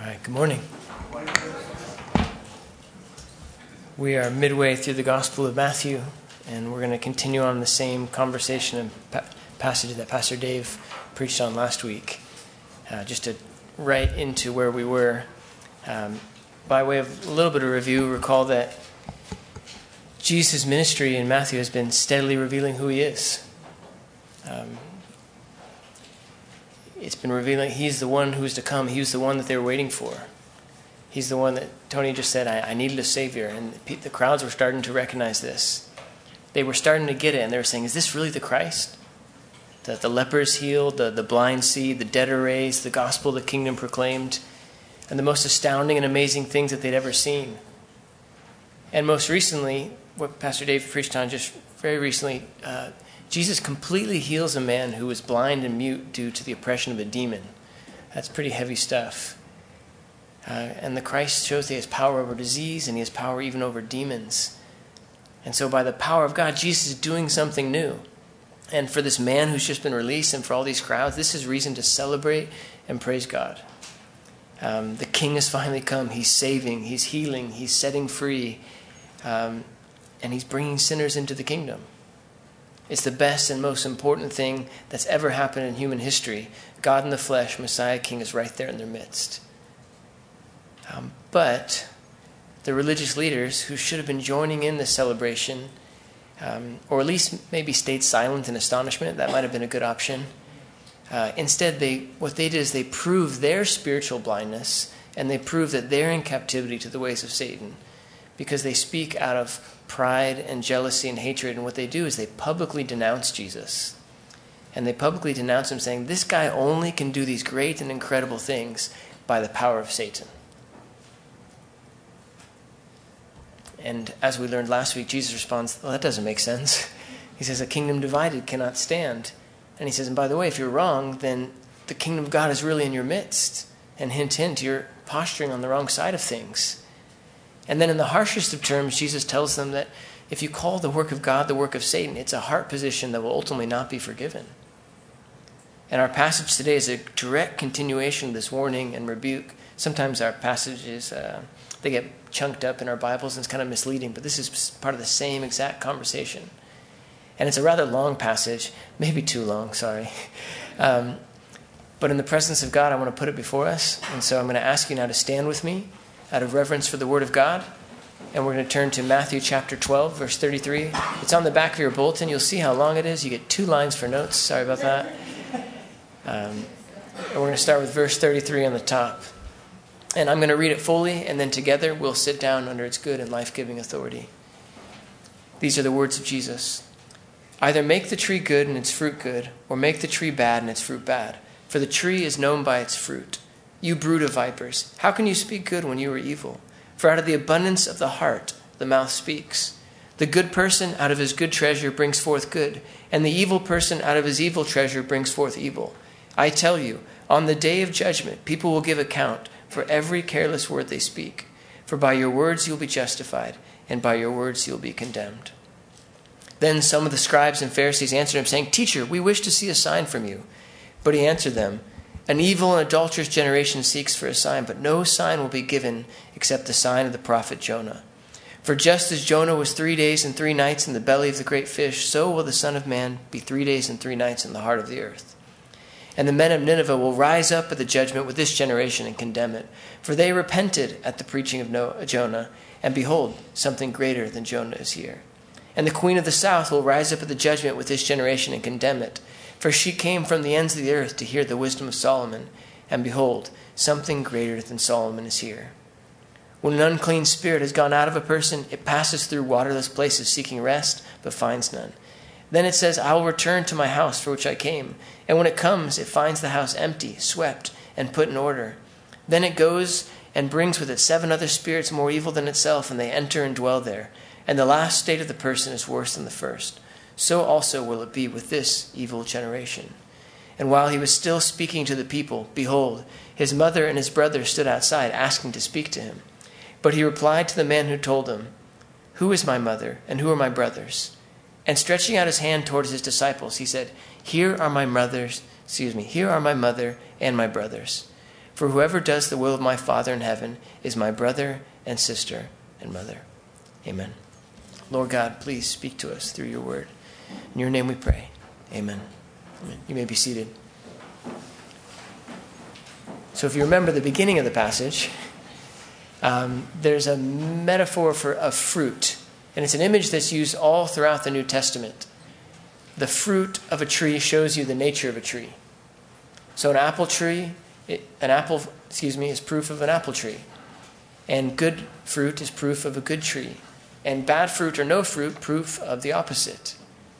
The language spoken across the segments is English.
right, good morning. We are midway through the Gospel of Matthew, and we're going to continue on the same conversation and passage that Pastor Dave preached on last week, just to right into where we were. By way of a little bit of review, recall that Jesus' ministry in Matthew has been steadily revealing who he is. It's been revealing he's the one who's to come. He was the one that they were waiting for. He's the one that Tony just said, I needed a Savior. And the crowds were starting to recognize this. They were starting to get it, and they were saying, is this really the Christ? That the lepers healed, the blind see, the dead are raised, the gospel of the kingdom proclaimed, and the most astounding and amazing things that they'd ever seen. And most recently, what Pastor Dave preached on just very recently, Jesus completely heals a man who was blind and mute due to the oppression of a demon. That's pretty heavy stuff. And the Christ shows that he has power over disease and he has power even over demons. And so by the power of God, Jesus is doing something new. And for this man who's just been released and for all these crowds, this is reason to celebrate and praise God. The King has finally come. He's saving, he's healing, he's setting free, and he's bringing sinners into the kingdom. It's the best and most important thing that's ever happened in human history. God in the flesh, Messiah King, is right there in their midst. But the religious leaders who should have been joining in this celebration, or at least maybe stayed silent in astonishment, that might have been a good option. Instead, what they did is they proved their spiritual blindness, and they proved that they're in captivity to the ways of Satan, because they speak out of pride and jealousy and hatred, and what they do is they publicly denounce Jesus. And they publicly denounce him, saying, this guy only can do these great and incredible things by the power of Satan. And as we learned last week, Jesus responds, well, that doesn't make sense. He says, a kingdom divided cannot stand. And he says, and by the way, if you're wrong, then the kingdom of God is really in your midst. And hint, hint, you're posturing on the wrong side of things. And then in the harshest of terms, Jesus tells them that if you call the work of God the work of Satan, it's a heart position that will ultimately not be forgiven. And our passage today is a direct continuation of this warning and rebuke. Sometimes our passages, they get chunked up in our Bibles and it's kind of misleading, but this is part of the same exact conversation. And it's a rather long passage, maybe too long, sorry. But in the presence of God, I want to put it before us. And so I'm going to ask you now to stand with me out of reverence for the Word of God. And we're going to turn to Matthew chapter 12, verse 33. It's on the back of your bulletin. You'll see how long it is. You get 2 lines for notes. Sorry about that. And we're going to start with verse 33 on the top. And I'm going to read it fully, and then together we'll sit down under its good and life-giving authority. These are the words of Jesus. Either make the tree good and its fruit good, or make the tree bad and its fruit bad. For the tree is known by its fruit. You brood of vipers, how can you speak good when you are evil? For out of the abundance of the heart, the mouth speaks. The good person out of his good treasure brings forth good, and the evil person out of his evil treasure brings forth evil. I tell you, on the day of judgment, people will give account for every careless word they speak. For by your words you'll be justified, and by your words you'll be condemned. Then some of the scribes and Pharisees answered him, saying, Teacher, we wish to see a sign from you. But he answered them, an evil and adulterous generation seeks for a sign, but no sign will be given except the sign of the prophet Jonah. For just as Jonah was 3 days and 3 nights in the belly of the great fish, so will the Son of Man be 3 days and 3 nights in the heart of the earth. And the men of Nineveh will rise up at the judgment with this generation and condemn it. For they repented at the preaching of Jonah, and behold, something greater than Jonah is here. And the queen of the south will rise up at the judgment with this generation and condemn it. For she came from the ends of the earth to hear the wisdom of Solomon, and behold, something greater than Solomon is here. When an unclean spirit has gone out of a person, it passes through waterless places seeking rest, but finds none. Then it says, I will return to my house for which I came. And when it comes, it finds the house empty, swept, and put in order. Then it goes and brings with it 7 other spirits more evil than itself, and they enter and dwell there. And the last state of the person is worse than the first. So also will it be with this evil generation. And while he was still speaking to the people, behold, his mother and his brothers stood outside, asking to speak to him. But he replied to the man who told him, Who is my mother, and who are my brothers? And stretching out his hand towards his disciples, he said, Here are my mother and my brothers. For whoever does the will of my Father in heaven is my brother and sister and mother. Amen. Lord God, please speak to us through your word. In your name we pray. Amen. Amen. You may be seated. So if you remember the beginning of the passage, there's a metaphor of fruit. And it's an image that's used all throughout the New Testament. The fruit of a tree shows you the nature of a tree. So an apple is proof of an apple tree. And good fruit is proof of a good tree. And bad fruit or no fruit, proof of the opposite.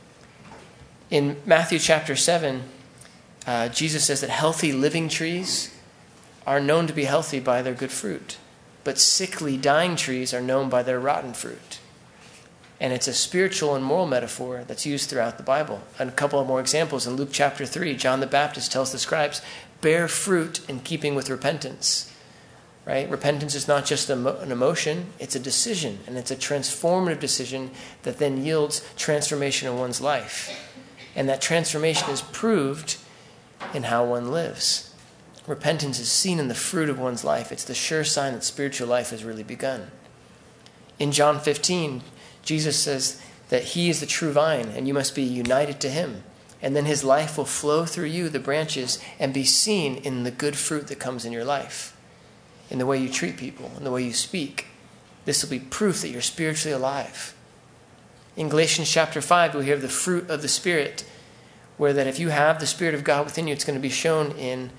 In Matthew chapter 7, Jesus says that healthy living trees are known to be healthy by their good fruit. But sickly, dying trees are known by their rotten fruit. And it's a spiritual and moral metaphor that's used throughout the Bible. And a couple of more examples. In Luke chapter 3, John the Baptist tells the scribes, bear fruit in keeping with repentance. Right? Repentance is not just an emotion, it's a decision. And it's a transformative decision that then yields transformation in one's life. And that transformation is proved in how one lives. Repentance is seen in the fruit of one's life. It's the sure sign that spiritual life has really begun. In John 15, Jesus says that he is the true vine and you must be united to him. And then his life will flow through you, the branches, and be seen in the good fruit that comes in your life. In the way you treat people, in the way you speak. This will be proof that you're spiritually alive. In Galatians chapter 5, we hear the fruit of the Spirit, where that if you have the Spirit of God within you, it's going to be shown in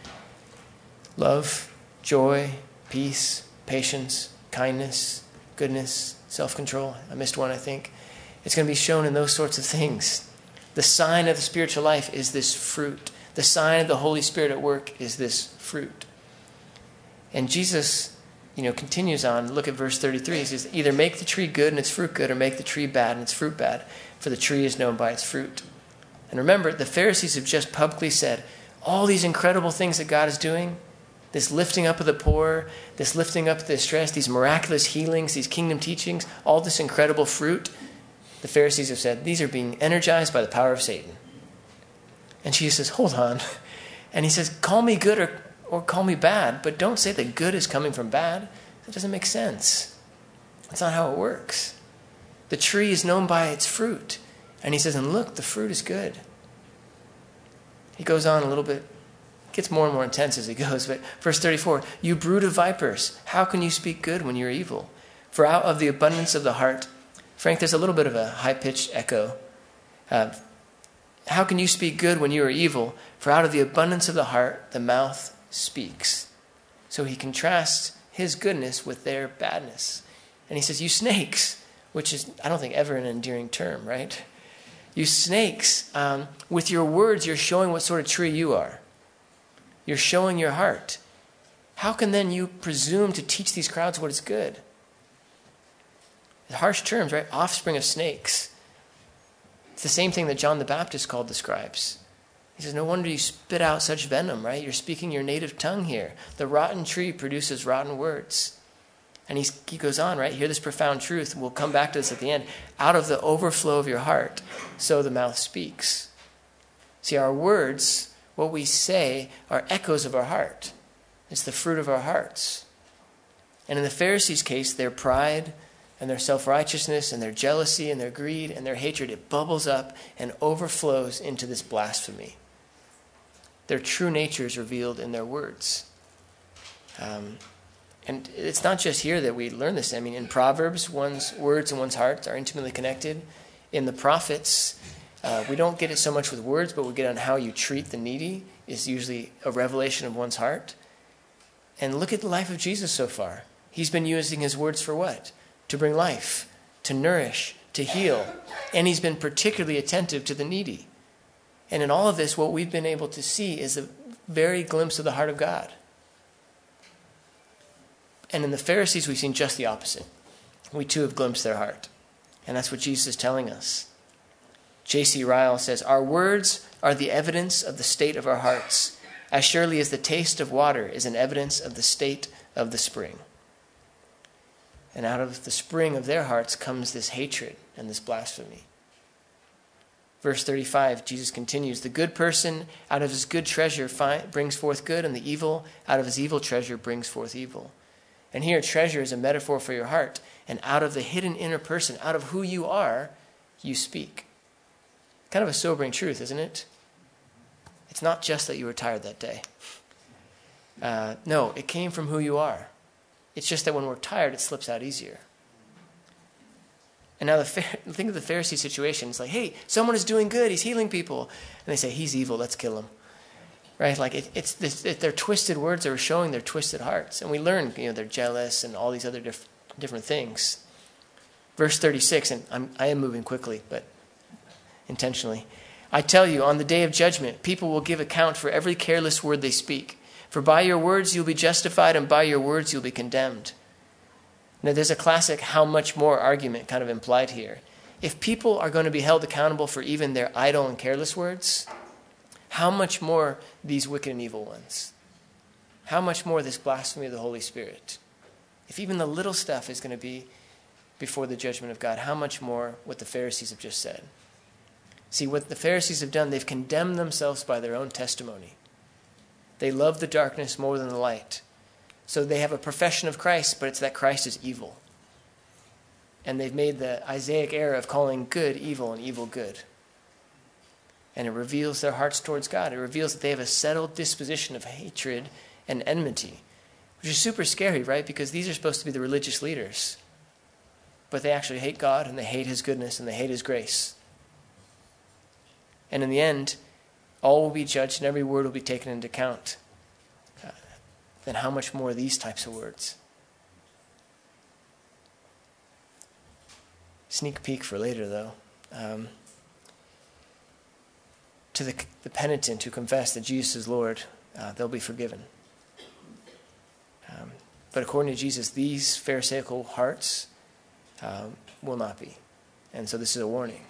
love, joy, peace, patience, kindness, goodness, self-control. I missed one, I think. It's going to be shown in those sorts of things. The sign of the spiritual life is this fruit. The sign of the Holy Spirit at work is this fruit. And Jesus, continues on. Look at verse 33. He says, either make the tree good and its fruit good, or make the tree bad and its fruit bad, for the tree is known by its fruit. And remember, the Pharisees have just publicly said, all these incredible things that God is doing, this lifting up of the poor, this lifting up of the distressed, these miraculous healings, these kingdom teachings, all this incredible fruit, the Pharisees have said, these are being energized by the power of Satan. And Jesus says, hold on. And he says, call me good or call me bad, but don't say that good is coming from bad. That doesn't make sense. That's not how it works. The tree is known by its fruit. And he says, and look, the fruit is good. He goes on a little bit, gets more and more intense as he goes, but verse 34, you brood of vipers, how can you speak good when you're evil? For out of the abundance of the heart, Frank, there's a little bit of a high-pitched echo. How can you speak good when you are evil? For out of the abundance of the heart, the mouth speaks. So he contrasts his goodness with their badness. And he says, you snakes, which is, I don't think, ever an endearing term, right? You snakes, with your words, you're showing what sort of tree you are. You're showing your heart. How can then you presume to teach these crowds what is good? Harsh terms, right? Offspring of snakes. It's the same thing that John the Baptist called the scribes. He says, no wonder you spit out such venom, right? You're speaking your native tongue here. The rotten tree produces rotten words. And he goes on, right? Hear this profound truth. We'll come back to this at the end. Out of the overflow of your heart, so the mouth speaks. See, our words, what we say, are echoes of our heart. It's the fruit of our hearts. And in the Pharisees' case, their pride and their self-righteousness and their jealousy and their greed and their hatred, it bubbles up and overflows into this blasphemy. Their true nature is revealed in their words. And it's not just here that we learn this. I mean, in Proverbs, one's words and one's heart are intimately connected. In the prophets, we don't get it so much with words, but we get on how you treat the needy is usually a revelation of one's heart. And look at the life of Jesus so far. He's been using his words for what? To bring life, to nourish, to heal. And he's been particularly attentive to the needy. And in all of this, what we've been able to see is a very glimpse of the heart of God. And in the Pharisees, we've seen just the opposite. We too have glimpsed their heart. And that's what Jesus is telling us. J.C. Ryle says, our words are the evidence of the state of our hearts, as surely as the taste of water is an evidence of the state of the spring. And out of the spring of their hearts comes this hatred and this blasphemy. Verse 35, Jesus continues, the good person out of his good treasure brings forth good, and the evil out of his evil treasure brings forth evil. And here, treasure is a metaphor for your heart. And out of the hidden inner person, out of who you are, you speak. Kind of a sobering truth, isn't it? It's not just that you were tired that day. No, it came from who you are. It's just that when we're tired, it slips out easier. And now think of the Pharisee situation. It's like, hey, someone is doing good. He's healing people. And they say, he's evil. Let's kill him. Right? Like they're twisted words that are showing their twisted hearts. And we learn, they're jealous and all these other different things. Verse 36, and I am moving quickly, but intentionally. I tell you, on the day of judgment, people will give account for every careless word they speak. For by your words you'll be justified, and by your words you'll be condemned. Now, there's a classic how much more argument kind of implied here. If people are going to be held accountable for even their idle and careless words, how much more these wicked and evil ones? How much more this blasphemy of the Holy Spirit? If even the little stuff is going to be before the judgment of God, how much more what the Pharisees have just said? See, what the Pharisees have done, they've condemned themselves by their own testimony. They love the darkness more than the light. So they have a profession of Christ, but it's that Christ is evil. And they've made the Isaiah error of calling good evil and evil good. And it reveals their hearts towards God. It reveals that they have a settled disposition of hatred and enmity, which is super scary, right? Because these are supposed to be the religious leaders. But they actually hate God, and they hate his goodness, and they hate his grace. And in the end, all will be judged, and every word will be taken into account. Then how much more these types of words? Sneak peek for later, though. To the penitent who confess that Jesus is Lord, they'll be forgiven. But according to Jesus, these Pharisaical hearts will not be. And so this is a warning.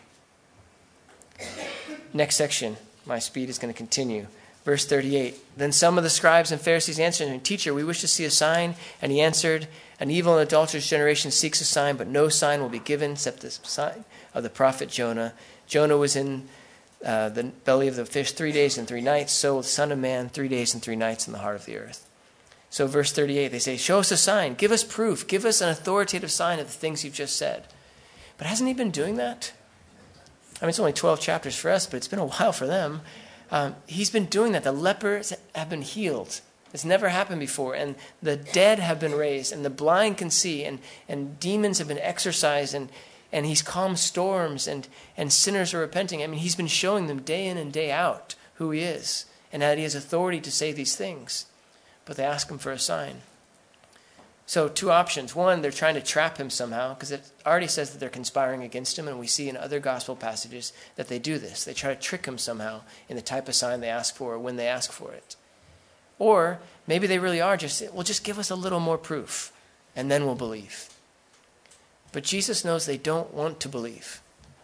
Next section, my speed is going to continue. Verse 38, then some of the scribes and Pharisees answered him, Teacher, we wish to see a sign. And he answered, an evil and adulterous generation seeks a sign, but no sign will be given except the sign of the prophet Jonah. Jonah was in the belly of the fish 3 days and 3 nights. So the Son of Man 3 days and 3 nights in the heart of the earth. So verse 38, they say, show us a sign. Give us proof. Give us an authoritative sign of the things you've just said. But hasn't he been doing that? I mean, it's only 12 chapters for us, but it's been a while for them. He's been doing that. The lepers have been healed. It's never happened before. And the dead have been raised, and the blind can see, and demons have been exorcised, and he's calmed storms, and sinners are repenting. I mean, he's been showing them day in and day out who he is, and that he has authority to say these things. But they ask him for a sign. So 2 options. One, they're trying to trap him somehow, because it already says that they're conspiring against him, and we see in other gospel passages that they do this. They try to trick him somehow in the type of sign they ask for or when they ask for it. Or maybe they really are just give us a little more proof, and then we'll believe. But Jesus knows they don't want to believe.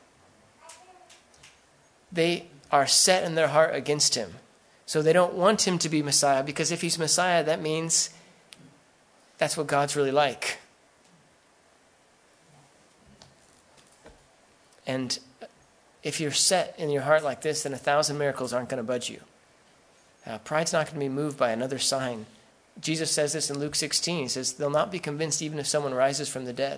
They are set in their heart against him. So they don't want him to be Messiah, because if he's Messiah, that means that's what God's really like. And if you're set in your heart like this, then 1,000 miracles aren't going to budge you. Pride's not going to be moved by another sign. Jesus says this in Luke 16. He says, they'll not be convinced even if someone rises from the dead.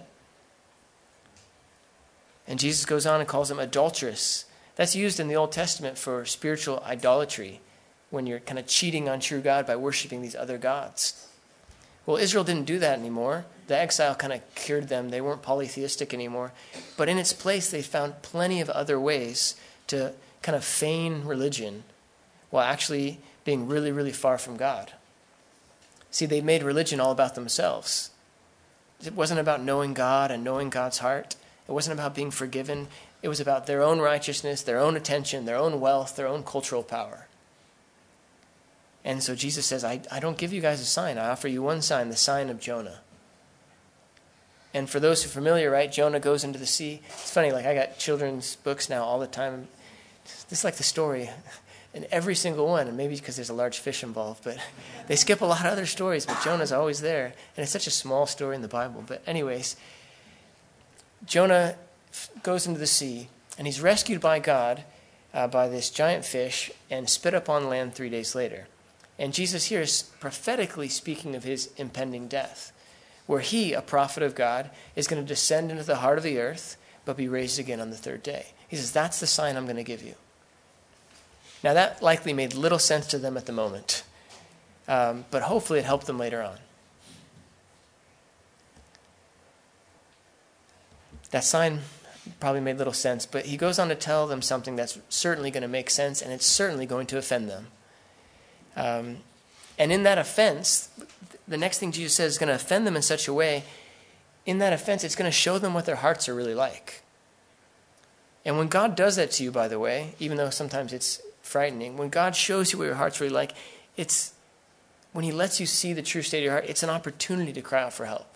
And Jesus goes on and calls them adulterous. That's used in the Old Testament for spiritual idolatry, when you're kind of cheating on true God by worshiping these other gods. Well, Israel didn't do that anymore. The exile kind of cured them. They weren't polytheistic anymore. But in its place, they found plenty of other ways to kind of feign religion while actually being really, really far from God. See, they made religion all about themselves. It wasn't about knowing God and knowing God's heart. It wasn't about being forgiven. It was about their own righteousness, their own attention, their own wealth, their own cultural power. And so Jesus says, I don't give you guys a sign. I offer you one sign, the sign of Jonah. And for those who are familiar, right, Jonah goes into the sea. It's funny, like I got children's books now all the time. This is like the story in every single one, and maybe because there's a large fish involved, but they skip a lot of other stories, but Jonah's always there. And it's such a small story in the Bible. But anyways, Jonah goes into the sea, and he's rescued by God, by this giant fish and spit up on land 3 days later. And Jesus here is prophetically speaking of his impending death, where he, a prophet of God, is going to descend into the heart of the earth, but be raised again on the third day. He says, that's the sign I'm going to give you. Now, that likely made little sense to them at the moment, but hopefully it helped them later on. That sign probably made little sense, but he goes on to tell them something that's certainly going to make sense, and it's certainly going to offend them. And in that offense, the next thing Jesus says is going to offend them in such a way, in that offense, it's going to show them what their hearts are really like. And when God does that to you, by the way, even though sometimes it's frightening, when God shows you what your heart's really like, it's when he lets you see the true state of your heart, it's an opportunity to cry out for help.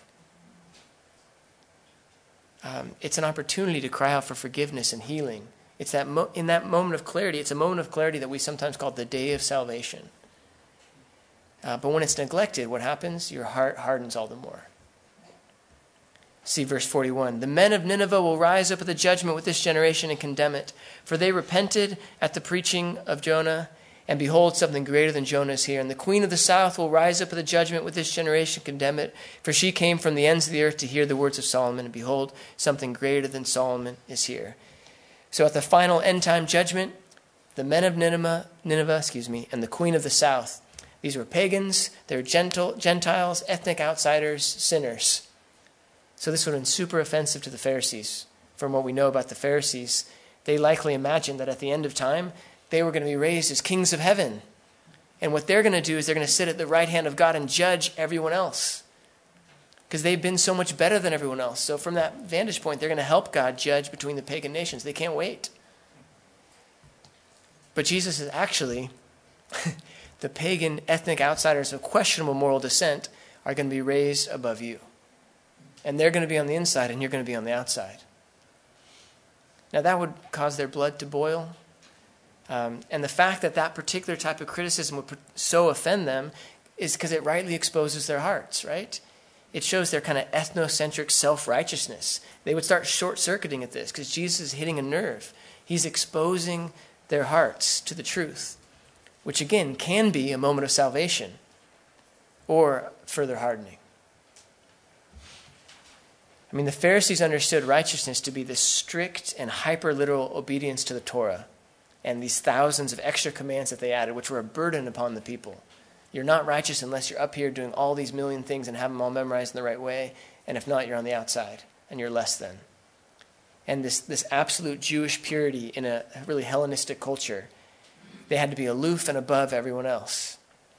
It's an opportunity to cry out for forgiveness and healing. It's that in that moment of clarity, it's a moment of clarity that we sometimes call the day of salvation. But when it's neglected, what happens? Your heart hardens all the more. See verse 41. The men of Nineveh will rise up at the judgment with this generation and condemn it. For they repented at the preaching of Jonah, and behold, something greater than Jonah is here. And the queen of the south will rise up at the judgment with this generation and condemn it. For she came from the ends of the earth to hear the words of Solomon, and behold, something greater than Solomon is here. So at the final end-time judgment, the men of Nineveh, and the queen of the south, these were pagans, they were Gentiles, ethnic outsiders, sinners. So this would have been super offensive to the Pharisees. From what we know about the Pharisees, they likely imagined that at the end of time, they were going to be raised as kings of heaven. And what they're going to do is they're going to sit at the right hand of God and judge everyone else, because they've been so much better than everyone else. So from that vantage point, they're going to help God judge between the pagan nations. They can't wait. But Jesus is actually, the pagan ethnic outsiders of questionable moral descent are going to be raised above you. And they're going to be on the inside, and you're going to be on the outside. Now that would cause their blood to boil. And the fact that that particular type of criticism would so offend them is because it rightly exposes their hearts, right? It shows their kind of ethnocentric self-righteousness. They would start short-circuiting at this because Jesus is hitting a nerve. He's exposing their hearts to the truth, which again can be a moment of salvation or further hardening. I mean, the Pharisees understood righteousness to be this strict and hyper-literal obedience to the Torah and these thousands of extra commands that they added, which were a burden upon the people. You're not righteous unless you're up here doing all these million things and have them all memorized in the right way, and if not, you're on the outside, and you're less than. And this absolute Jewish purity in a really Hellenistic culture, they had to be aloof and above everyone else.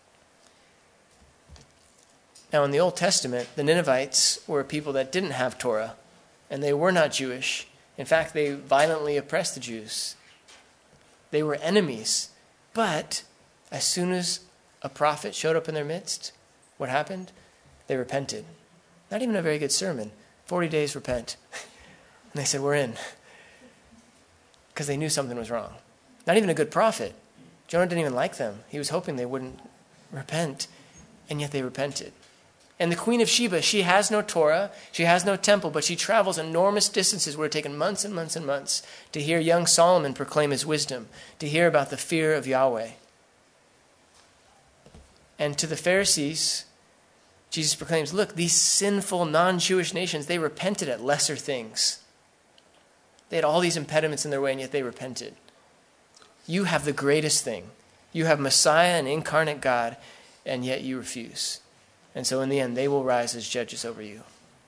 Now, in the Old Testament, the Ninevites were a people that didn't have Torah, and they were not Jewish. In fact, they violently oppressed the Jews. They were enemies. But as soon as a prophet showed up in their midst, what happened? They repented. Not even a very good sermon. 40 days repent. And they said, we're in. Because they knew something was wrong. Not even a good prophet. Jonah didn't even like them. He was hoping they wouldn't repent. And yet they repented. And the Queen of Sheba, she has no Torah, she has no temple, but she travels enormous distances where it taken months and months and months to hear young Solomon proclaim his wisdom, to hear about the fear of Yahweh. And to the Pharisees, Jesus proclaims, look, these sinful non-Jewish nations, they repented at lesser things. They had all these impediments in their way, and yet they repented. You have the greatest thing. You have Messiah and incarnate God, and yet you refuse. And so in the end, they will rise as judges over you.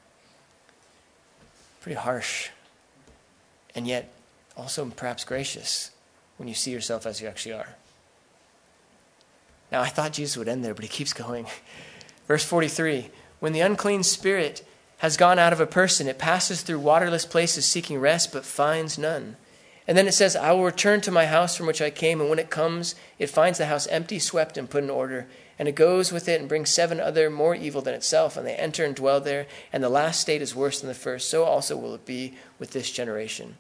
Pretty harsh. And yet also perhaps gracious when you see yourself as you actually are. Now, I thought Jesus would end there, but he keeps going. Verse 43, when the unclean spirit has gone out of a person, it passes through waterless places seeking rest, but finds none. And then it says, I will return to my house from which I came, and when it comes, it finds the house empty, swept, and put in order. And it goes with it and brings 7 other more evil than itself, and they enter and dwell there, and the last state is worse than the first. So also will it be with this generation.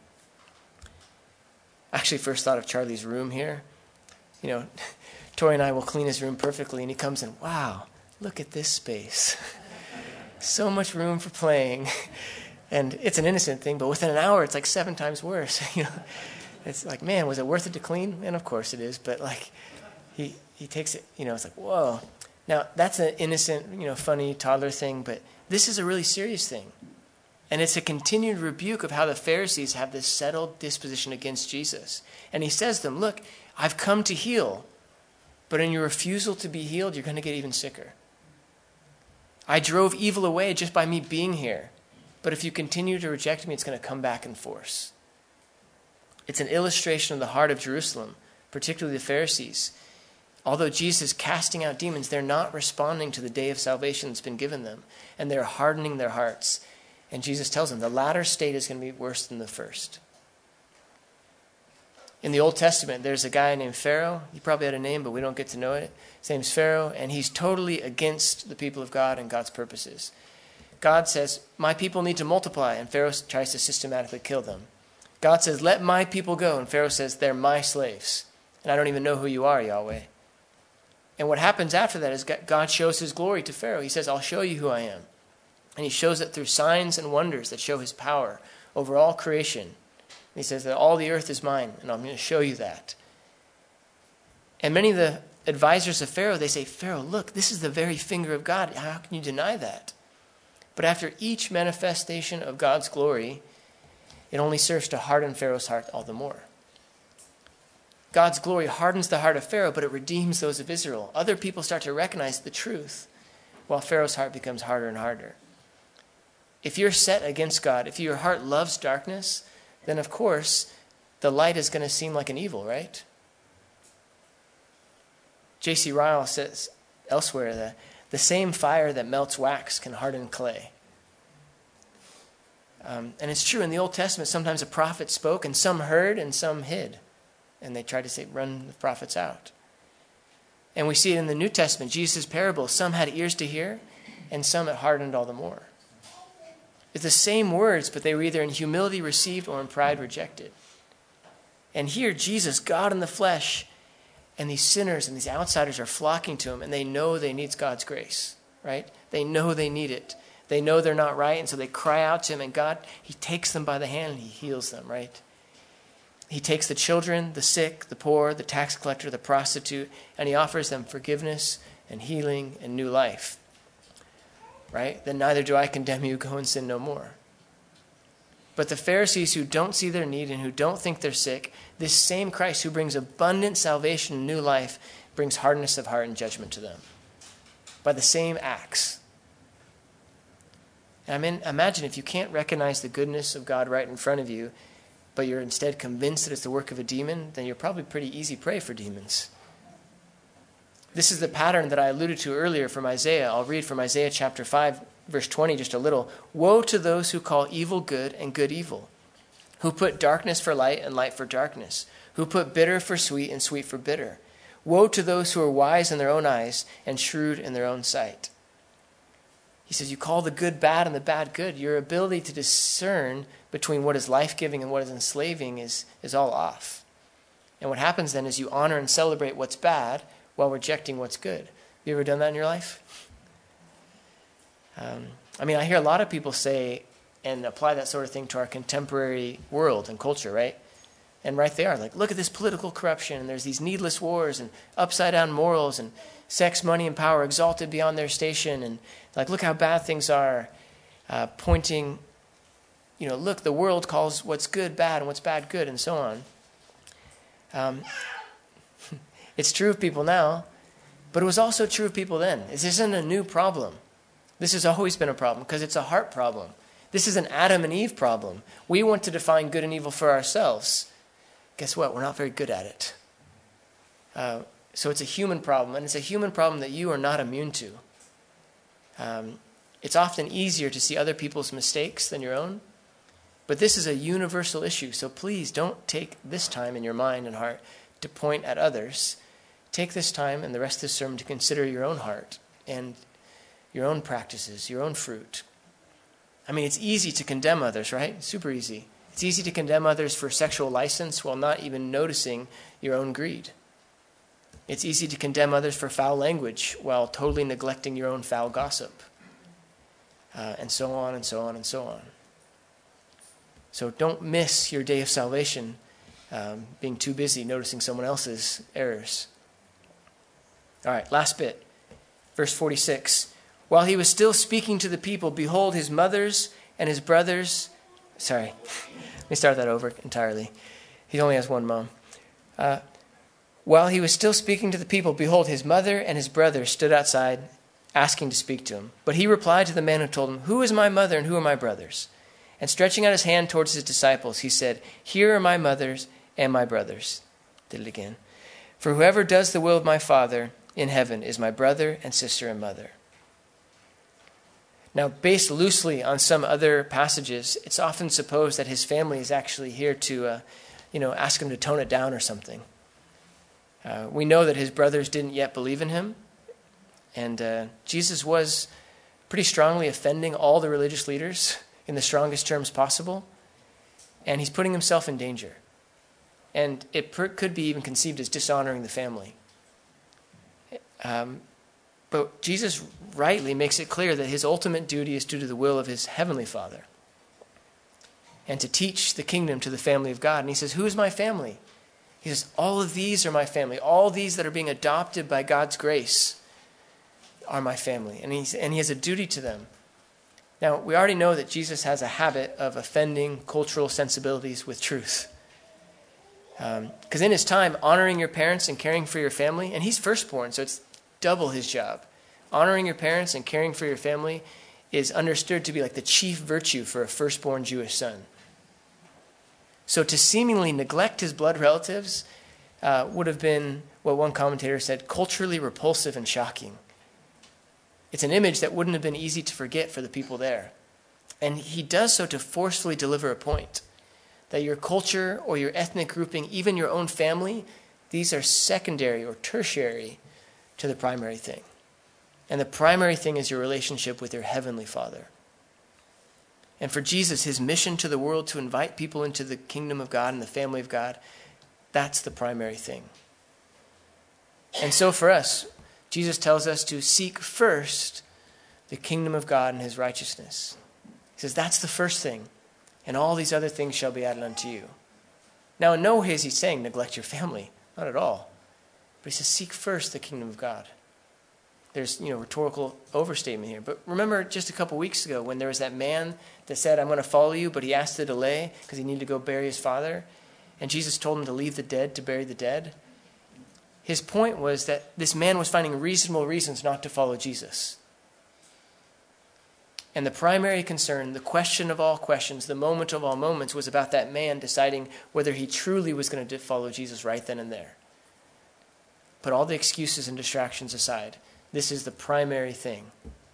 I actually first thought of Charlie's room here. You know, Tori and I will clean his room perfectly, and he comes in, wow, look at this space. So much room for playing. And it's an innocent thing, but within an hour, it's like 7 times worse. You know, It's like, man, was it worth it to clean? And of course it is, but like he takes it, it's like, whoa. Now, that's an innocent, funny toddler thing, but this is a really serious thing. And it's a continued rebuke of how the Pharisees have this settled disposition against Jesus. And he says to them, look, I've come to heal, but in your refusal to be healed, you're going to get even sicker. I drove evil away just by me being here. But if you continue to reject me, it's going to come back in force. It's an illustration of the heart of Jerusalem, particularly the Pharisees. Although Jesus is casting out demons, they're not responding to the day of salvation that's been given them. And they're hardening their hearts. And Jesus tells them the latter state is going to be worse than the first. In the Old Testament, there's a guy named Pharaoh. He probably had a name, but we don't get to know it. His name's Pharaoh, and he's totally against the people of God and God's purposes. God says, my people need to multiply, and Pharaoh tries to systematically kill them. God says, let my people go, and Pharaoh says, they're my slaves, and I don't even know who you are, Yahweh. And what happens after that is God shows his glory to Pharaoh. He says, I'll show you who I am. And he shows it through signs and wonders that show his power over all creation. And he says that all the earth is mine, and I'm going to show you that. And many of the advisors of Pharaoh, they say, Pharaoh, look, this is the very finger of God. How can you deny that? But after each manifestation of God's glory, it only serves to harden Pharaoh's heart all the more. God's glory hardens the heart of Pharaoh, but it redeems those of Israel. Other people start to recognize the truth, while Pharaoh's heart becomes harder and harder. If you're set against God, if your heart loves darkness, then of course the light is going to seem like an evil, right? J.C. Ryle says elsewhere that the same fire that melts wax can harden clay. And it's true, in the Old Testament, sometimes a prophet spoke, and some heard, and some hid. And they tried to say, run the prophets out. And we see it in the New Testament, Jesus' parables. Some had ears to hear, and some it hardened all the more. It's the same words, but they were either in humility received or in pride rejected. And here, Jesus, God in the flesh, and these sinners and these outsiders are flocking to him, and they know they need God's grace, right? They know they need it. They know they're not right, and so they cry out to him, and God, he takes them by the hand and he heals them, right? He takes the children, the sick, the poor, the tax collector, the prostitute, and he offers them forgiveness and healing and new life, right? Then neither do I condemn you, go and sin no more. But the Pharisees who don't see their need and who don't think they're sick, this same Christ who brings abundant salvation and new life brings hardness of heart and judgment to them by the same acts. And I mean, imagine if you can't recognize the goodness of God right in front of you, but you're instead convinced that it's the work of a demon, then you're probably pretty easy prey for demons. This is the pattern that I alluded to earlier from Isaiah. I'll read from Isaiah chapter 5, verse 20, just a little. Woe to those who call evil good and good evil, who put darkness for light and light for darkness, who put bitter for sweet and sweet for bitter. Woe to those who are wise in their own eyes and shrewd in their own sight. He says, you call the good bad and the bad good. Your ability to discern between what is life-giving and what is enslaving is all off. And what happens then is you honor and celebrate what's bad while rejecting what's good. You ever done that in your life? I hear a lot of people say and apply that sort of thing to our contemporary world and culture, right? And right they are, like, look at this political corruption, and there's these needless wars and upside-down morals and sex, money, and power exalted beyond their station, and like, look how bad things are, pointing, look, the world calls what's good bad and what's bad good, and so on. It's true of people now, but it was also true of people then. This isn't a new problem. This has always been a problem because it's a heart problem. This is an Adam and Eve problem. We want to define good and evil for ourselves. Guess what? We're not very good at it. So it's a human problem, and it's a human problem that you are not immune to. It's often easier to see other people's mistakes than your own, but this is a universal issue, so please don't take this time in your mind and heart to point at others. Take this time and the rest of the sermon to consider your own heart and your own practices, your own fruit. It's easy to condemn others, right? Super easy. It's easy to condemn others for sexual license while not even noticing your own greed. It's easy to condemn others for foul language while totally neglecting your own foul gossip. And so on and so on and so on. So don't miss your day of salvation being too busy noticing someone else's errors. All right, last bit. Verse 46. While he was still speaking to the people, behold, his mothers and his brothers... Sorry, let me start that over entirely. He only has one mom. While he was still speaking to the people, behold, his mother and his brothers stood outside, asking to speak to him. But he replied to the man who told him, "Who is my mother and who are my brothers?" And stretching out his hand towards his disciples, he said, "Here are my mothers and my brothers." Did it again. "For whoever does the will of my Father in heaven is my brother and sister and mother." Now, based loosely on some other passages, it's often supposed that his family is actually here to, ask him to tone it down or something. We know that his brothers didn't yet believe in him, and Jesus was pretty strongly offending all the religious leaders in the strongest terms possible, and he's putting himself in danger. And it could be even conceived as dishonoring the family. But Jesus rightly makes it clear that his ultimate duty is to do the will of his heavenly Father and to teach the kingdom to the family of God. And he says, "Who is my family?" He says, "All of these are my family. All these that are being adopted by God's grace are my family." And he has a duty to them. Now, we already know that Jesus has a habit of offending cultural sensibilities with truth. Because in his time, honoring your parents and caring for your family, and he's firstborn, so it's double his job. Honoring your parents and caring for your family is understood to be like the chief virtue for a firstborn Jewish son. So to seemingly neglect his blood relatives would have been, what one commentator said, culturally repulsive and shocking. It's an image that wouldn't have been easy to forget for the people there. And he does so to forcefully deliver a point, that your culture or your ethnic grouping, even your own family, these are secondary or tertiary to the primary thing. And the primary thing is your relationship with your heavenly Father. And for Jesus, his mission to the world to invite people into the kingdom of God and the family of God, that's the primary thing. And so for us, Jesus tells us to seek first the kingdom of God and his righteousness. He says that's the first thing, and all these other things shall be added unto you. Now, in no way is he saying neglect your family, not at all. But he says seek first the kingdom of God. There's, rhetorical overstatement here. But remember just a couple weeks ago when there was that man that said, "I'm going to follow you," but he asked to delay because he needed to go bury his father. And Jesus told him to leave the dead to bury the dead. His point was that this man was finding reasonable reasons not to follow Jesus. And the primary concern, the question of all questions, the moment of all moments, was about that man deciding whether he truly was going to follow Jesus right then and there. Put all the excuses and distractions aside. This is the primary thing.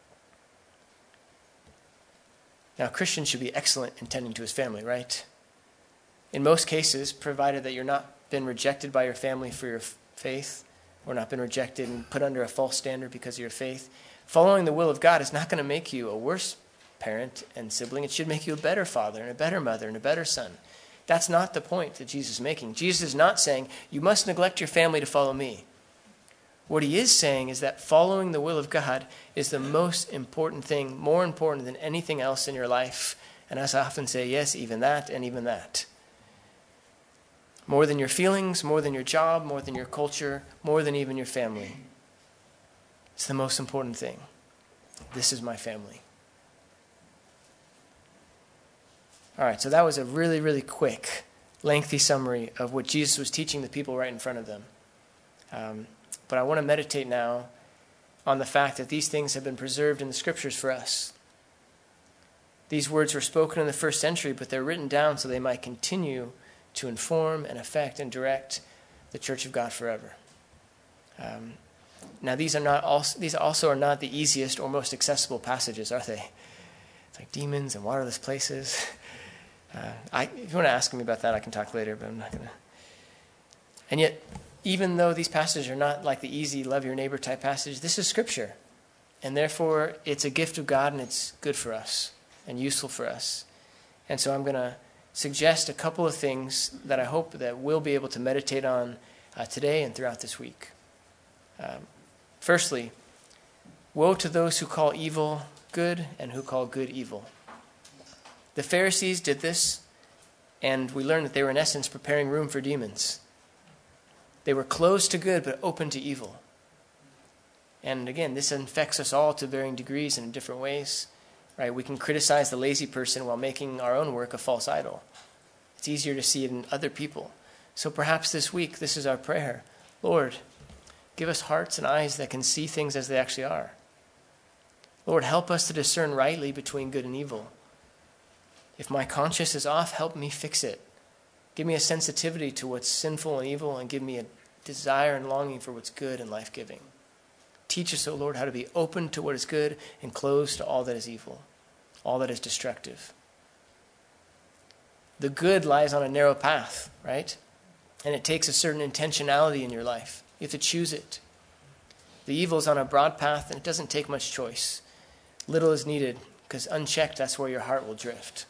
Now, a Christian should be excellent in tending to his family, right? In most cases, provided that you're not been rejected by your family for your faith, or not been rejected and put under a false standard because of your faith, following the will of God is not going to make you a worse parent and sibling. It should make you a better father and a better mother and a better son. That's not the point that Jesus is making. Jesus is not saying, you must neglect your family to follow me. What he is saying is that following the will of God is the most important thing, more important than anything else in your life. And as I often say, yes, even that and even that. More than your feelings, more than your job, more than your culture, more than even your family. It's the most important thing. This is my family. All right, so that was a really, really quick, lengthy summary of what Jesus was teaching the people right in front of them. But I want to meditate now on the fact that these things have been preserved in the scriptures for us. These words were spoken in the first century, but they're written down so they might continue to inform and affect and direct the church of God forever. Now, these also are not the easiest or most accessible passages, are they? It's like demons and waterless places. If you want to ask me about that, I can talk later, but I'm not going to. And yet, even though these passages are not like the easy love your neighbor type passage, this is Scripture. And therefore, it's a gift of God, and it's good for us and useful for us. And so I'm going to suggest a couple of things that I hope that we'll be able to meditate on today and throughout this week. Firstly, woe to those who call evil good and who call good evil. The Pharisees did this. And we learned that they were, in essence, preparing room for demons. They were closed to good, but open to evil. And again, this infects us all to varying degrees and in different ways. Right? We can criticize the lazy person while making our own work a false idol. It's easier to see it in other people. So perhaps this week, this is our prayer. Lord, give us hearts and eyes that can see things as they actually are. Lord, help us to discern rightly between good and evil. If my conscience is off, help me fix it. Give me a sensitivity to what's sinful and evil, and give me a desire and longing for what's good and life-giving. Teach us, O Lord, how to be open to what is good and closed to all that is evil, all that is destructive. The good lies on a narrow path, right? And it takes a certain intentionality in your life. You have to choose it. The evil is on a broad path, and it doesn't take much choice. Little is needed, because unchecked, that's where your heart will drift.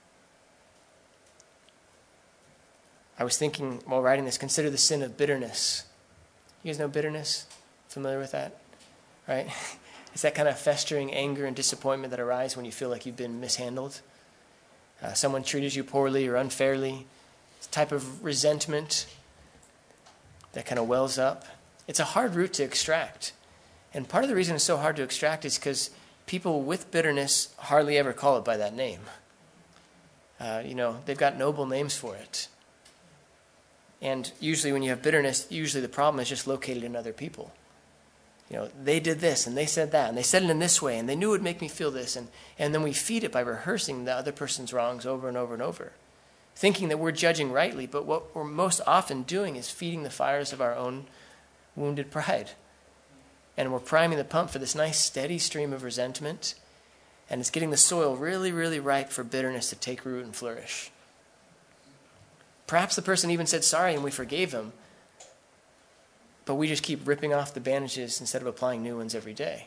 I was thinking while writing this, consider the sin of bitterness. You guys know bitterness? Familiar with that? Right? It's that kind of festering anger and disappointment that arise when you feel like you've been mishandled. Someone treated you poorly or unfairly. It's a type of resentment that kind of wells up. It's a hard root to extract. And part of the reason it's so hard to extract is because people with bitterness hardly ever call it by that name. They've got noble names for it. And usually when you have bitterness, usually the problem is just located in other people. They did this and they said that and they said it in this way and they knew it would make me feel this. And then we feed it by rehearsing the other person's wrongs over and over and over, thinking that we're judging rightly. But what we're most often doing is feeding the fires of our own wounded pride. And we're priming the pump for this nice steady stream of resentment. And it's getting the soil really, really ripe for bitterness to take root and flourish. Perhaps the person even said sorry and we forgave them. But we just keep ripping off the bandages instead of applying new ones every day.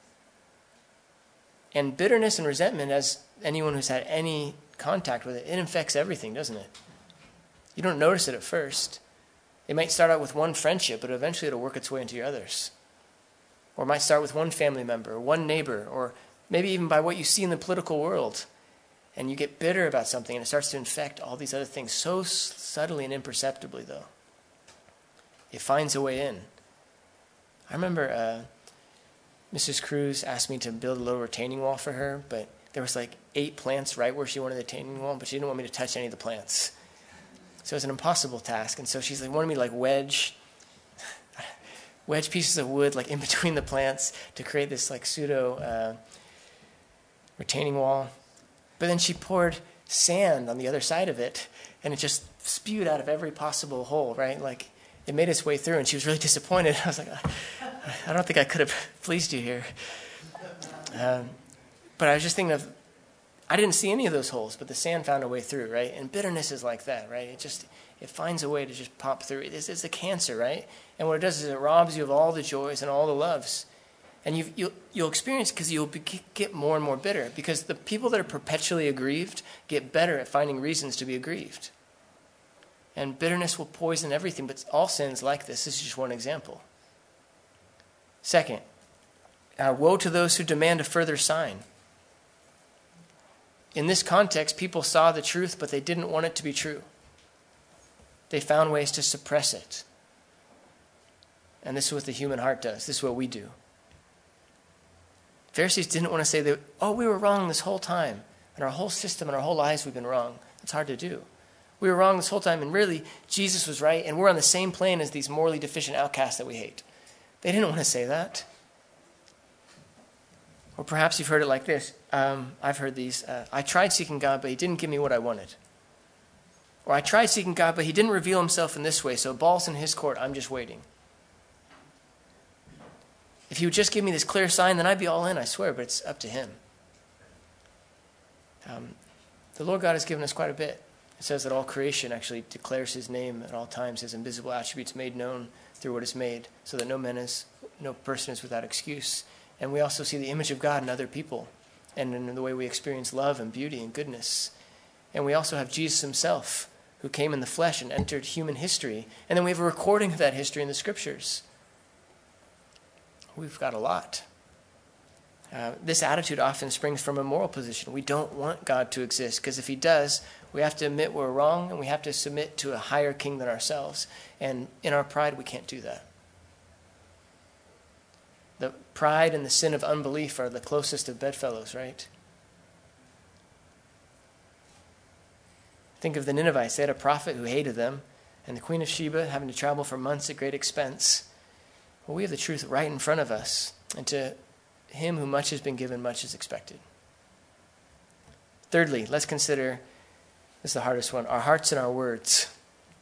And bitterness and resentment, as anyone who's had any contact with it, it infects everything, doesn't it? You don't notice it at first. It might start out with one friendship, but eventually it'll work its way into your others. Or it might start with one family member, or one neighbor, or maybe even by what you see in the political world. And you get bitter about something, and it starts to infect all these other things so subtly and imperceptibly, though. It finds a way in. I remember Mrs. Cruz asked me to build a little retaining wall for her, but there was like 8 plants right where she wanted the retaining wall, but she didn't want me to touch any of the plants. So it was an impossible task. And so she's like wanted me to like wedge pieces of wood like in between the plants to create this like pseudo retaining wall. But then she poured sand on the other side of it, and it just spewed out of every possible hole, right? Like it made its way through, and she was really disappointed. I was like, I don't think I could have pleased you here. But I was just thinking I didn't see any of those holes, but the sand found a way through, right? And bitterness is like that, right? It finds a way to just pop through. It's a cancer, right? And what it does is it robs you of all the joys and all the loves. And you'll experience, because you'll get more and more bitter, because the people that are perpetually aggrieved get better at finding reasons to be aggrieved. And bitterness will poison everything, but all sins like this. This is just one example. Second, woe to those who demand a further sign. In this context, people saw the truth, but they didn't want it to be true. They found ways to suppress it. And this is what the human heart does. This is what we do. Pharisees didn't want to say that, we were wrong this whole time. And our whole system and our whole lives we've been wrong. It's hard to do. We were wrong this whole time, and really, Jesus was right, and we're on the same plane as these morally deficient outcasts that we hate. They didn't want to say that. Or perhaps you've heard it like this. I've heard these. I tried seeking God, but he didn't give me what I wanted. Or I tried seeking God, but he didn't reveal himself in this way, so ball's in his court, I'm just waiting. If he would just give me this clear sign, then I'd be all in, I swear, but it's up to him. The Lord God has given us quite a bit. It says that all creation actually declares his name at all times, his invisible attributes made known through what is made, so that no person is without excuse. And we also see the image of God in other people, and in the way we experience love and beauty and goodness. And we also have Jesus himself, who came in the flesh and entered human history. And then we have a recording of that history in the scriptures. We've got a lot. This attitude often springs from a moral position. We don't want God to exist, because if he does, we have to admit we're wrong, and we have to submit to a higher king than ourselves. And in our pride, we can't do that. The pride and the sin of unbelief are the closest of bedfellows, right? Think of the Ninevites. They had a prophet who hated them, and the Queen of Sheba having to travel for months at great expense. Well, we have the truth right in front of us, and to him who much has been given, much is expected. Thirdly, let's consider, this is the hardest one, our hearts and our words.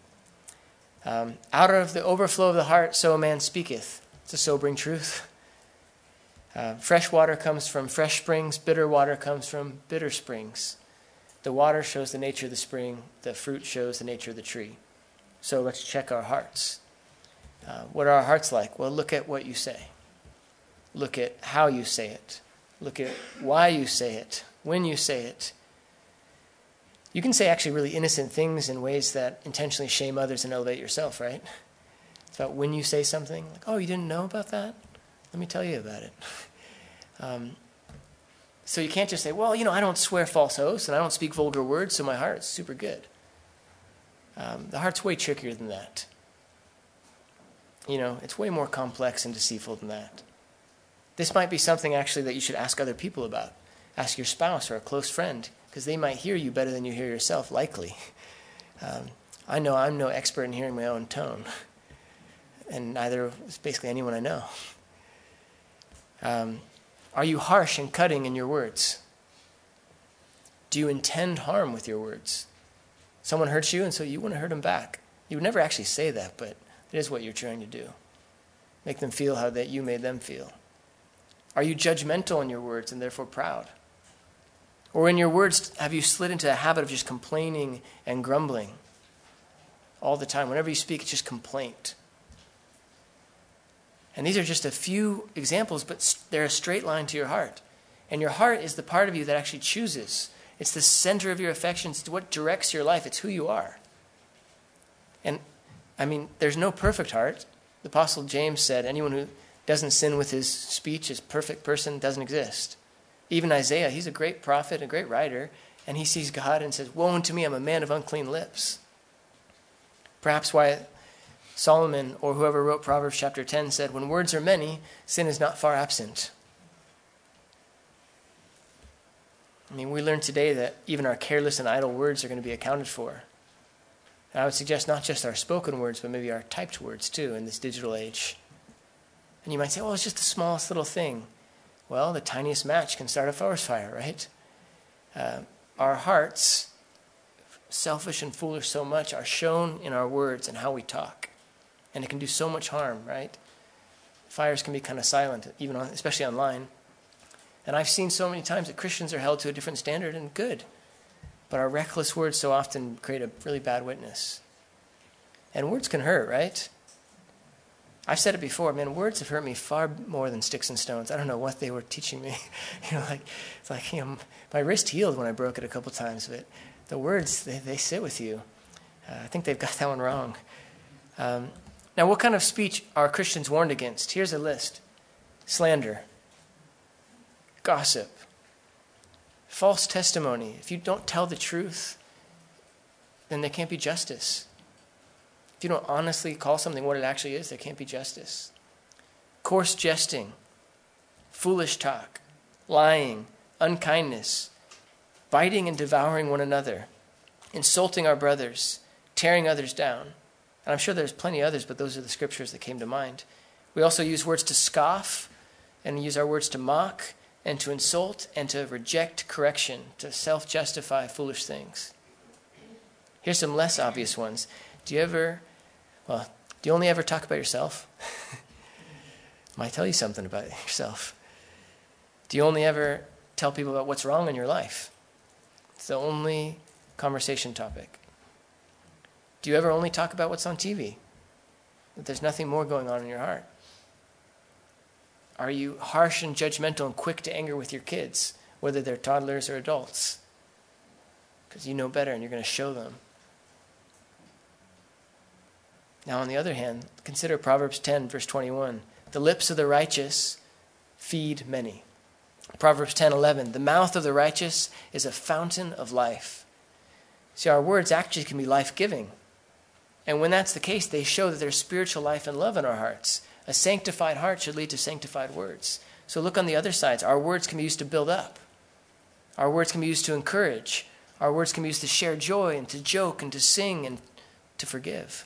Out of the overflow of the heart, so a man speaketh. It's a sobering truth. Fresh water comes from fresh springs. Bitter water comes from bitter springs. The water shows the nature of the spring. The fruit shows the nature of the tree. So let's check our hearts. What are our hearts like? Well, look at what you say. Look at how you say it. Look at why you say it, when you say it. You can say actually really innocent things in ways that intentionally shame others and elevate yourself, right? It's about when you say something, like, oh, you didn't know about that? Let me tell you about it. So you can't just say, well, I don't swear false oaths and I don't speak vulgar words, so my heart's super good. The heart's way trickier than that. It's way more complex and deceitful than that. This might be something actually that you should ask other people about. Ask your spouse or a close friend, because they might hear you better than you hear yourself, likely. I know I'm no expert in hearing my own tone, and neither is basically anyone I know. Are you harsh and cutting in your words? Do you intend harm with your words? Someone hurts you, and so you want to hurt them back. You would never actually say that, but it is what you're trying to do. Make them feel how that you made them feel. Are you judgmental in your words and therefore proud? Or in your words, have you slid into a habit of just complaining and grumbling all the time? Whenever you speak, it's just complaint. And these are just a few examples, but they're a straight line to your heart. And your heart is the part of you that actually chooses. It's the center of your affections. It's what directs your life. It's who you are. And, there's no perfect heart. The Apostle James said, anyone who doesn't sin with his speech, is perfect person, doesn't exist. Even Isaiah, he's a great prophet, a great writer, and he sees God and says, woe unto me, I'm a man of unclean lips. Perhaps why Solomon, or whoever wrote Proverbs chapter 10, said, when words are many, sin is not far absent. We learn today that even our careless and idle words are going to be accounted for. And I would suggest not just our spoken words, but maybe our typed words too in this digital age. And you might say, well, it's just the smallest little thing. Well, the tiniest match can start a forest fire, right? Our hearts, selfish and foolish so much, are shown in our words and how we talk. And it can do so much harm, right? Fires can be kind of silent, especially online. And I've seen so many times that Christians are held to a different standard, and good. But our reckless words so often create a really bad witness. And words can hurt, right? I've said it before, words have hurt me far more than sticks and stones. I don't know what they were teaching me. My wrist healed when I broke it a couple times, but the words, they sit with you. I think they've got that one wrong. Now, what kind of speech are Christians warned against? Here's a list. Slander, gossip, false testimony. If you don't tell the truth, then there can't be justice. If you don't honestly call something what it actually is, there can't be justice. Coarse jesting, foolish talk, lying, unkindness, biting and devouring one another, insulting our brothers, tearing others down. And I'm sure there's plenty others, but those are the scriptures that came to mind. We also use words to scoff, and use our words to mock, and to insult, and to reject correction, to self-justify foolish things. Here's some less obvious ones. Do you only ever talk about yourself? Might tell you something about yourself. Do you only ever tell people about what's wrong in your life? It's the only conversation topic. Do you ever only talk about what's on TV? That there's nothing more going on in your heart? Are you harsh and judgmental and quick to anger with your kids, whether they're toddlers or adults? Because you know better and you're going to show them. Now, on the other hand, consider Proverbs 10, verse 21. The lips of the righteous feed many. Proverbs 10:11, the mouth of the righteous is a fountain of life. See, our words actually can be life-giving. And when that's the case, they show that there's spiritual life and love in our hearts. A sanctified heart should lead to sanctified words. So look on the other sides. Our words can be used to build up. Our words can be used to encourage. Our words can be used to share joy and to joke and to sing and to forgive.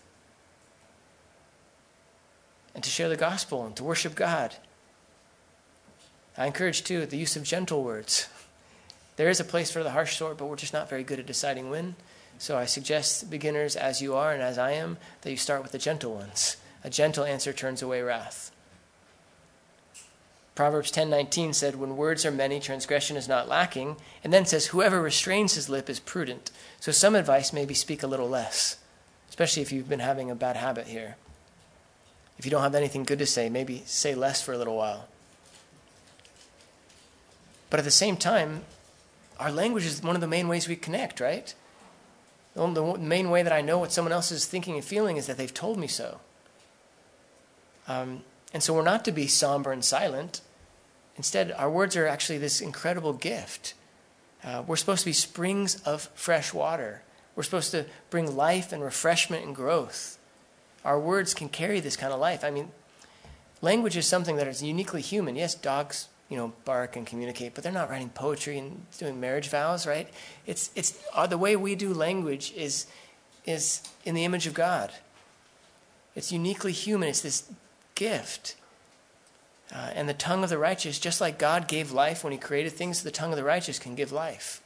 And to share the gospel and to worship God. I encourage, too, the use of gentle words. There is a place for the harsh sort, but we're just not very good at deciding when. So I suggest beginners, as you are and as I am, that you start with the gentle ones. A gentle answer turns away wrath. Proverbs 10:19 said, when words are many, transgression is not lacking. And then says, whoever restrains his lip is prudent. So some advice, maybe speak a little less, especially if you've been having a bad habit here. If you don't have anything good to say, maybe say less for a little while. But at the same time, our language is one of the main ways we connect, right? The main way that I know what someone else is thinking and feeling is that they've told me so. And so we're not to be somber and silent. Instead, our words are actually this incredible gift. We're supposed to be springs of fresh water. We're supposed to bring life and refreshment and growth. Our words can carry this kind of life. I mean, language is something that is uniquely human. Yes, dogs, bark and communicate, but they're not writing poetry and doing marriage vows, right? It's the way we do language is in the image of God. It's uniquely human. It's this gift. And the tongue of the righteous, just like God gave life when he created things, the tongue of the righteous can give life.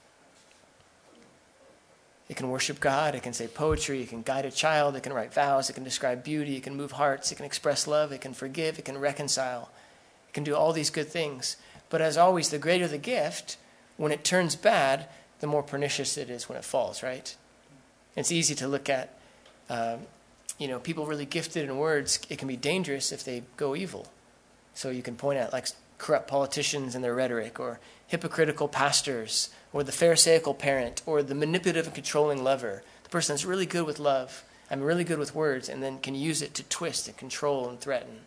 It can worship God. It can say poetry. It can guide a child. It can write vows. It can describe beauty. It can move hearts. It can express love. It can forgive. It can reconcile. It can do all these good things. But as always, the greater the gift, when it turns bad, the more pernicious it is when it falls, right? It's easy to look at, people really gifted in words. It can be dangerous if they go evil. So you can point at like corrupt politicians and their rhetoric, or hypocritical pastors, or the pharisaical parent, or the manipulative and controlling lover. The person that's really good with love, really good with words, and then can use it to twist and control and threaten.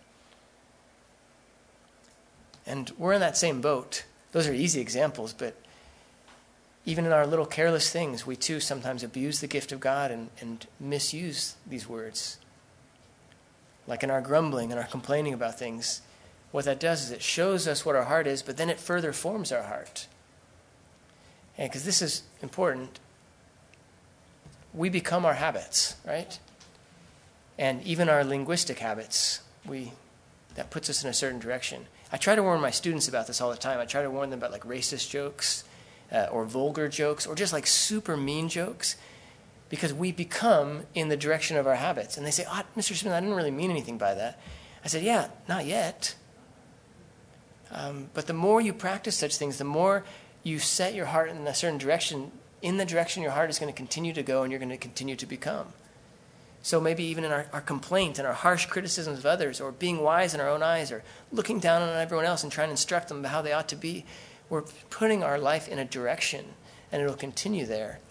And we're in that same boat. Those are easy examples, but even in our little careless things, we too sometimes abuse the gift of God and misuse these words. Like in our grumbling and our complaining about things, what that does is it shows us what our heart is, but then it further forms our heart. And because this is important, we become our habits, right? And even our linguistic habits, that puts us in a certain direction. I try to warn my students about this all the time. I try to warn them about like racist jokes or vulgar jokes or just like super mean jokes, because we become in the direction of our habits. And they say, Mr. Smith, I didn't really mean anything by that. I said, yeah, not yet. But the more you practice such things, the more you set your heart in a certain direction, in the direction your heart is going to continue to go and you're going to continue to become. So maybe even in our complaint and our harsh criticisms of others, or being wise in our own eyes, or looking down on everyone else and trying to instruct them about how they ought to be, we're putting our life in a direction, and it'll continue there.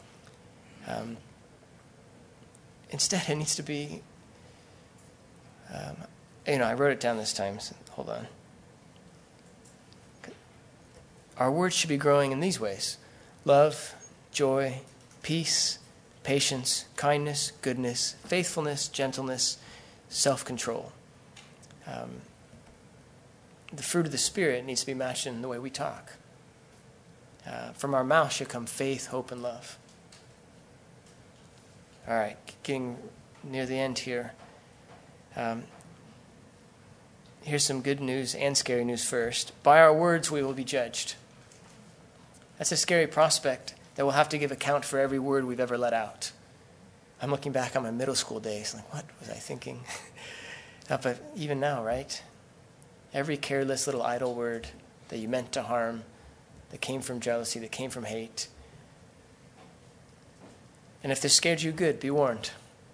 Instead, it needs to be, I wrote it down this time, so hold on. Our words should be growing in these ways: love, joy, peace, patience, kindness, goodness, faithfulness, gentleness, self-control. The fruit of the Spirit needs to be matched in the way we talk. From our mouth should come faith, hope, and love. All right, getting near the end here. Here's some good news and scary news first. By our words we will be judged. That's a scary prospect, that we'll have to give account for every word we've ever let out. I'm looking back on my middle school days, like, what was I thinking? But even now, right? Every careless little idle word that you meant to harm, that came from jealousy, that came from hate. And if this scared you, good, be warned.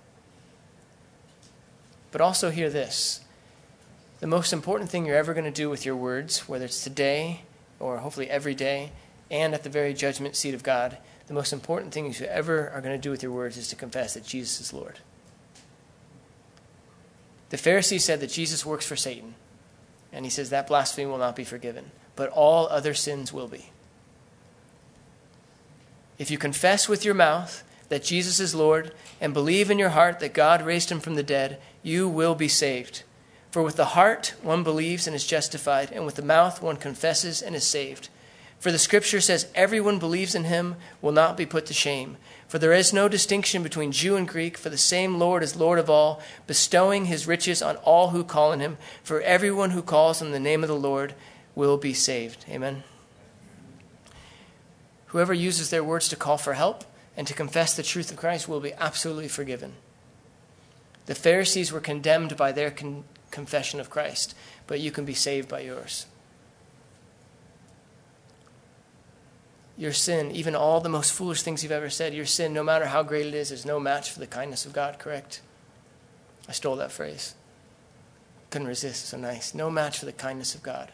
But also hear this. The most important thing you're ever going to do with your words, whether it's today or hopefully every day, and at the very judgment seat of God, the most important thing you ever are going to do with your words is to confess that Jesus is Lord. The Pharisees said that Jesus works for Satan, and he says that blasphemy will not be forgiven. but all other sins will be. If you confess with your mouth that Jesus is Lord and believe in your heart that God raised him from the dead, you will be saved. For with the heart one believes and is justified, and with the mouth one confesses and is saved. For the scripture says, everyone believes in him will not be put to shame. For there is no distinction between Jew and Greek, for the same Lord is Lord of all, bestowing his riches on all who call on him. For everyone who calls on the name of the Lord will be saved. Amen. Whoever uses their words to call for help and to confess the truth of Christ will be absolutely forgiven. The Pharisees were condemned by their confession of Christ, but you can be saved by yours. Your sin, even all the most foolish things you've ever said, your sin, no matter how great it is no match for the kindness of God, correct? I stole that phrase. Couldn't resist, so nice. No match for the kindness of God.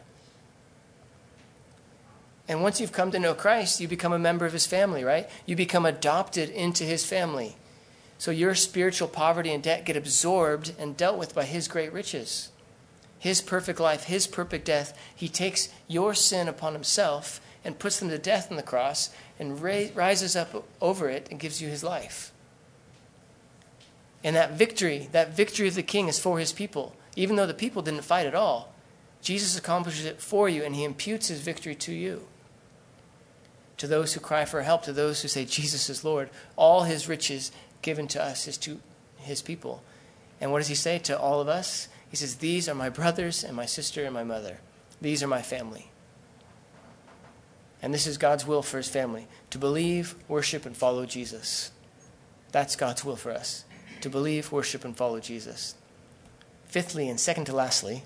And once you've come to know Christ, you become a member of his family, right? You become adopted into his family. So your spiritual poverty and debt get absorbed and dealt with by his great riches. His perfect life, his perfect death. He takes your sin upon himself and puts them to death on the cross and rises up over it and gives you his life. And that victory of the king is for his people. Even though the people didn't fight at all, Jesus accomplishes it for you, and he imputes his victory to you. To those who cry for help, to those who say Jesus is Lord, all his riches given to us is to his people. And what does he say to all of us? He says, these are my brothers and my sister and my mother. These are my family. And this is God's will for his family, to believe, worship, and follow Jesus. That's God's will for us, to believe, worship, and follow Jesus. Fifthly, and second to lastly,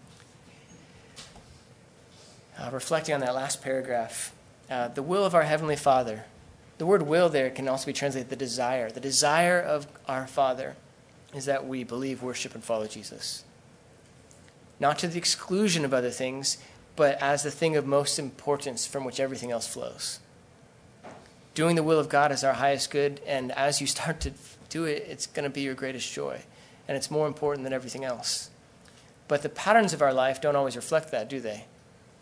reflecting on that last paragraph, the will of our Heavenly Father. The word will there can also be translated the desire. The desire of our Father is that we believe, worship, and follow Jesus. Not to the exclusion of other things, but as the thing of most importance from which everything else flows. Doing the will of God is our highest good, and as you start to do it, it's going to be your greatest joy, and it's more important than everything else. But the patterns of our life don't always reflect that, do they?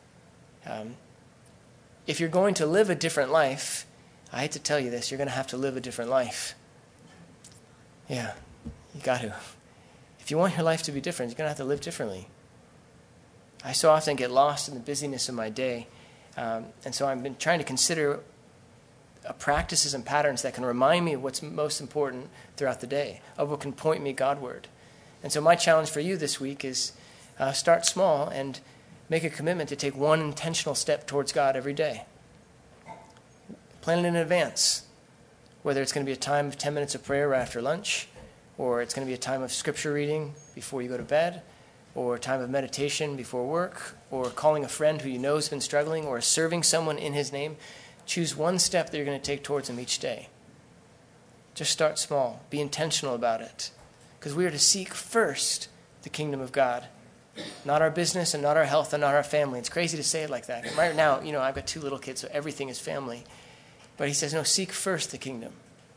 If you're going to live a different life, I hate to tell you this, you're going to have to live a different life. Yeah, you got to. If you want your life to be different, you're going to have to live differently. I so often get lost in the busyness of my day, and so I've been trying to consider practices and patterns that can remind me of what's most important throughout the day, of what can point me Godward. And so my challenge for you this week is start small and make a commitment to take one intentional step towards God every day. Plan it in advance, whether it's going to be a time of 10 minutes of prayer right after lunch, or it's going to be a time of scripture reading before you go to bed, or a time of meditation before work, or calling a friend who you know has been struggling, or serving someone in his name. Choose one step that you're going to take towards him each day. Just start small. Be intentional about it. Because we are to seek first the kingdom of God. Not our business and not our health and not our family. It's crazy to say it like that. Right now, I've got 2 little kids, so everything is family. But he says, no, seek first the kingdom.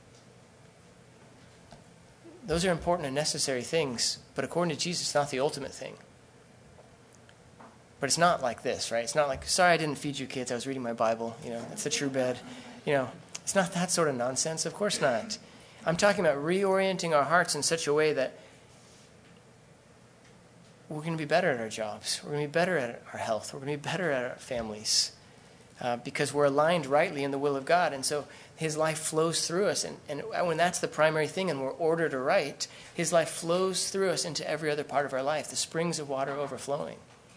Those are important and necessary things, but according to Jesus, it's not the ultimate thing. But it's not like this, right? It's not like, sorry I didn't feed you kids, I was reading my Bible, that's the true bed. It's not that sort of nonsense, of course not. I'm talking about reorienting our hearts in such a way that we're going to be better at our jobs, we're going to be better at our health, we're going to be better at our families, because we're aligned rightly in the will of God. And so his life flows through us. And when that's the primary thing and we're ordered aright, his life flows through us into every other part of our life, the springs of water overflowing.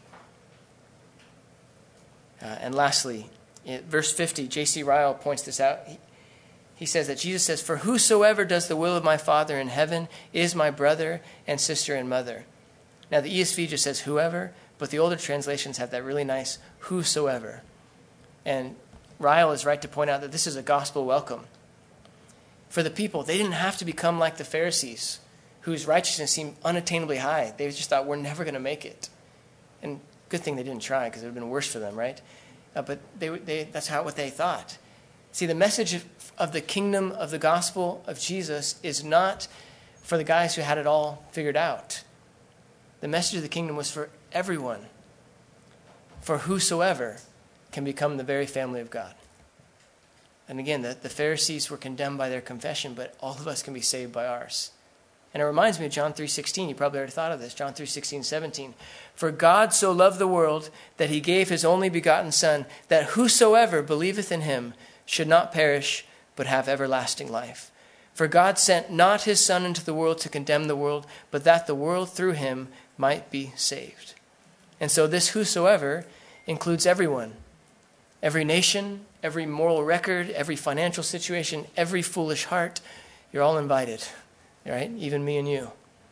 And lastly, in verse 50, J.C. Ryle points this out. He says that Jesus says, "For whosoever does the will of my Father in heaven is my brother and sister and mother." Now the ESV just says whoever, but the older translations have that really nice whosoever. And Ryle is right to point out that this is a gospel welcome. For the people, they didn't have to become like the Pharisees, whose righteousness seemed unattainably high. They just thought, we're never going to make it. And good thing they didn't try, because it would have been worse for them, right? But that's what they thought. See, the message of the kingdom, of the gospel of Jesus, is not for the guys who had it all figured out. The message of the kingdom was for everyone. For whosoever can become the very family of God. And again, the Pharisees were condemned by their confession, but all of us can be saved by ours. And it reminds me of John 3:16. You probably already thought of this. John 3:16, 17. For God so loved the world that he gave his only begotten Son, that whosoever believeth in him should not perish, but have everlasting life. For God sent not his Son into the world to condemn the world, but that the world through him might be saved. And so this whosoever includes everyone. Every nation, every moral record, every financial situation, every foolish heart. You're all invited, right? Even me and you.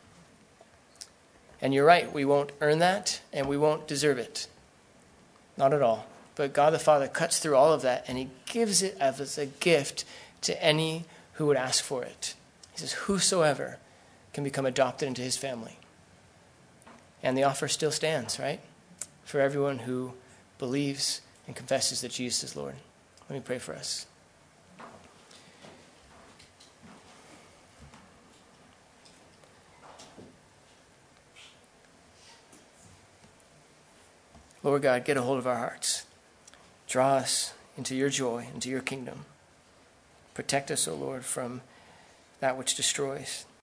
And you're right, we won't earn that and we won't deserve it. Not at all. But God the Father cuts through all of that and he gives it as a gift to any who would ask for it. He says, whosoever can become adopted into his family. And the offer still stands, right? For everyone who believes and confesses that Jesus is Lord. Let me pray for us. Lord God, get a hold of our hearts. Draw us into your joy, into your kingdom. Protect us, O Lord, from that which destroys.